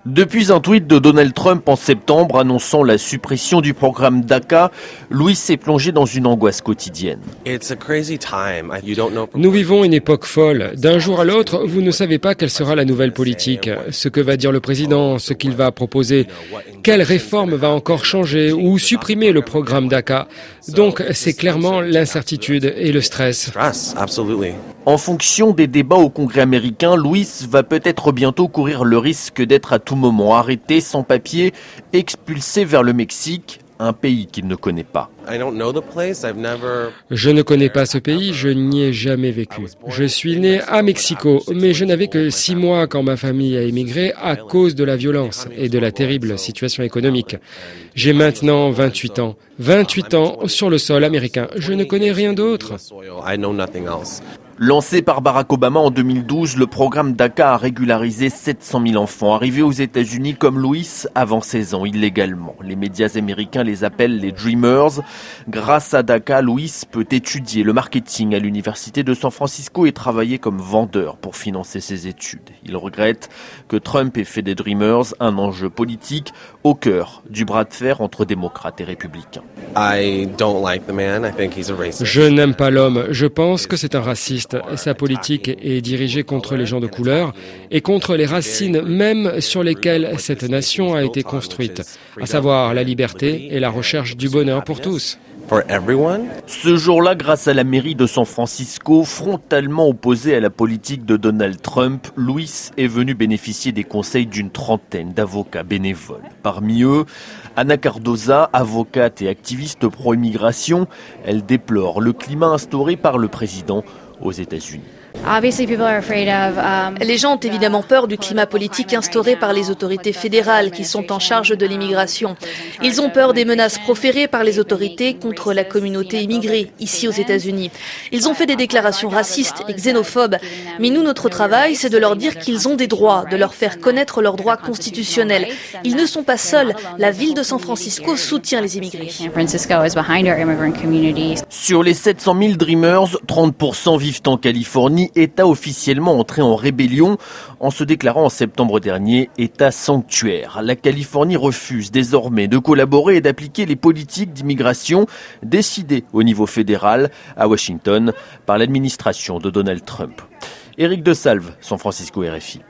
Depuis un tweet de Donald Trump en septembre annonçant la suppression du programme DACA, Luis s'est plongé dans une angoisse quotidienne. Nous vivons une époque folle. D'un jour à l'autre, vous ne savez pas quelle sera la nouvelle politique, ce que va dire le président, ce qu'il va proposer, quelle réforme va encore changer ou supprimer le programme DACA. Donc c'est clairement l'incertitude et le stress. En fonction des débats au Congrès américain, Luis va peut-être bientôt courir le risque d'être à tout moment arrêté, sans papier, expulsé vers le Mexique, un pays qu'il ne connaît pas. Je ne connais pas ce pays, je n'y ai jamais vécu. Je suis né à Mexico, mais je n'avais que 6 mois quand ma famille a émigré à cause de la violence et de la terrible situation économique. J'ai maintenant 28 ans. 28 ans sur le sol américain. Je ne connais rien d'autre. Lancé par Barack Obama en 2012, le programme DACA a régularisé 700 000 enfants arrivés aux États-Unis comme Luis avant 16 ans illégalement. Les médias américains les appellent les Dreamers. Grâce à DACA, Luis peut étudier le marketing à l'université de San Francisco et travailler comme vendeur pour financer ses études. Il regrette que Trump ait fait des Dreamers un enjeu politique au cœur du bras de fer entre démocrates et républicains. Je n'aime pas l'homme. Je pense que c'est un raciste. Sa politique est dirigée contre les gens de couleur et contre les racines même sur lesquelles cette nation a été construite, à savoir la liberté et la recherche du bonheur pour tous. Ce jour-là, grâce à la mairie de San Francisco, frontalement opposée à la politique de Donald Trump, Luis est venu bénéficier des conseils d'une trentaine d'avocats bénévoles. Parmi eux, Ana Cardoza, avocate et activiste pro-immigration, elle déplore le climat instauré par le président aux États-Unis. Les gens ont évidemment peur du climat politique instauré par les autorités fédérales qui sont en charge de l'immigration. Ils ont peur des menaces proférées par les autorités contre la communauté immigrée ici aux États-Unis. Ils ont fait des déclarations racistes et xénophobes. Mais nous, notre travail, c'est de leur dire qu'ils ont des droits, de leur faire connaître leurs droits constitutionnels. Ils ne sont pas seuls. La ville de San Francisco soutient les immigrés. Sur les 700 000 Dreamers, 30% vivent en Californie, État officiellement entré en rébellion en se déclarant en septembre dernier État sanctuaire. La Californie refuse désormais de collaborer et d'appliquer les politiques d'immigration décidées au niveau fédéral à Washington par l'administration de Donald Trump. Éric de Salve, San Francisco RFI.